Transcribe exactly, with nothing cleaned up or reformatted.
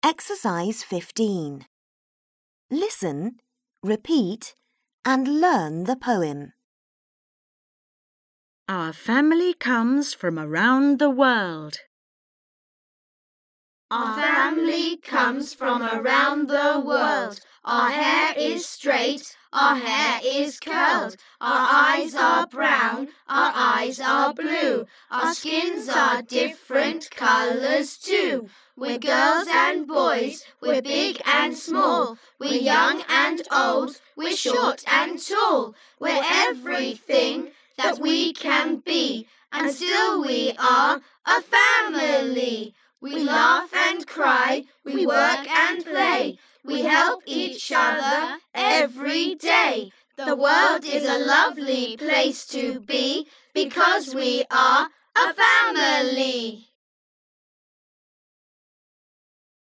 Exercise fifteen. Listen, repeat, and learn the poem. Our family comes from around the world. Our family comes from around the world. Our hair is straight, our hair is curled. Our eyes are brown, our eyes are blue. Our skins are different colours too. We're girls and boys, we're big and small. We're young and old, we're short and tall. We're everything that we can be, and still we are a family. We laugh and cry, we work and play. We help each other every day. The world is a lovely place to be because we are a family.